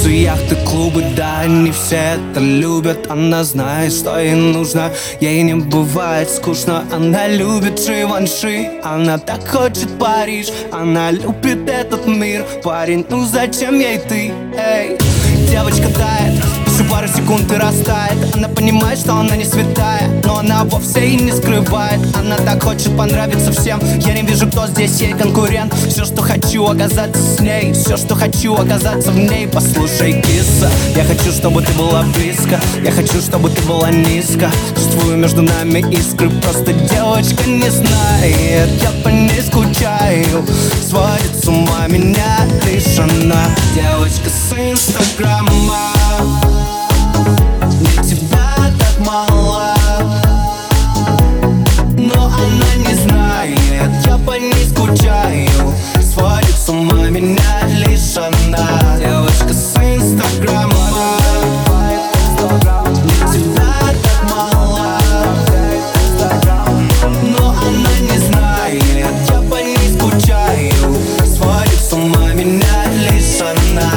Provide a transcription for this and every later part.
Танцы, яхты, клубы, да, не все это любят. Она знает, что ей нужно, ей не бывает скучно. Она любит Живанши, она так хочет Париж. Она любит этот мир, парень, ну зачем ей ты, эй? Девочка тает, всю пару секунд и растает. Она понимает, что она не святая, но она вовсе и не скрывает. Она так хочет понравиться всем, я не вижу, кто здесь ей конкурент. Все, что хочу, оказаться с ней, все, что хочу, оказаться в ней. Послушай, киса, я хочу, чтобы ты была близко, я хочу, чтобы ты была низко. Чувствую между нами искры, просто девочка не знает. Я по ней скучаю, сводит с ума меня лишь она. Девочка с Инстаграма, мне тебя так мало, но она не знает, я по ней скучаю, сводит с ума меня лишь она. Девочка с Инстаграма, мне тебя так мало, но она не знает, я по ней скучаю, сводит с ума меня лишь она.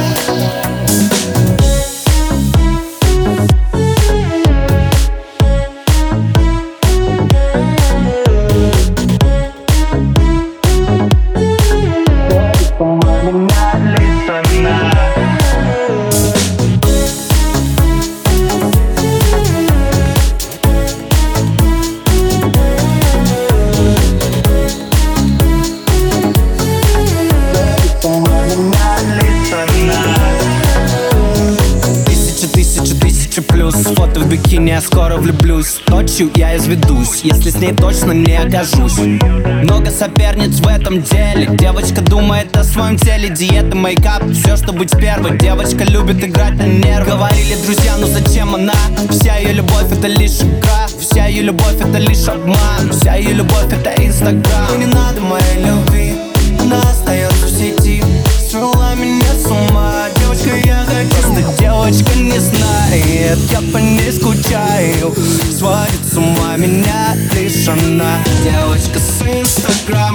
Тысяча плюс фото в бикини, я скоро влюблюсь. Ночью я изведусь, если с ней точно не окажусь. Много соперниц в этом деле, девочка думает о своем теле. Диета, мейкап, все, что быть первой. Девочка любит играть на нервы. Говорили друзья, ну зачем она? Вся ее любовь это лишь игра, вся ее любовь это лишь обман, вся ее любовь это Инстаграм. Ну не надо моей любви, она остается в сети, свела меня с ума. Девочка, я хочу, просто девочка не знает, я по ней скучаю, сводит с ума меня лишь она. Девочка с Инстаграма,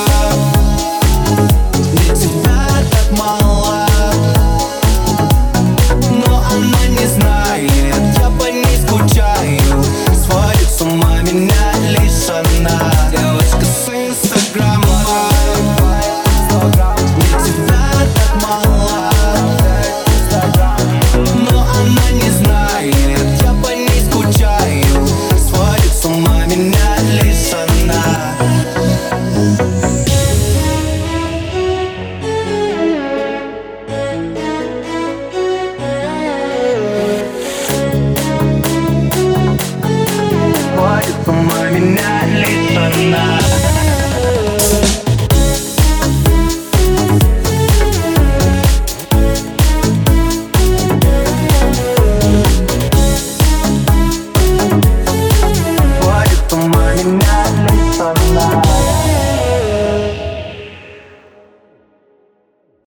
мне тебя так мало, но она не знает, я по ней скучаю, сводит с ума меня лишь она. Девочка с Инстаграма, мне тебя так мало, но она не знает, я по ней скучаю, сводит с ума меня лишь она. Сводит с ума меня лишь она.